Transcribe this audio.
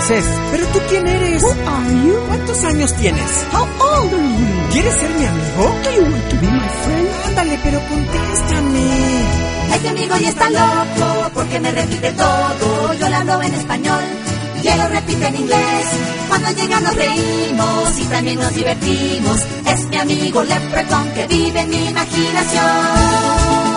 francés. ¿Pero tú quién eres? Who are you? ¿Cuántos años tienes? How old are you? ¿Quieres ser mi amigo? Do you want to be my friend? Ándale, pero contéstame. Este amigo ya está loco porque me repite todo. Yo le hablo en español y él lo repite en inglés. Cuando llega nos reímos y también nos divertimos. Es mi amigo Leprechaun que vive en mi imaginación.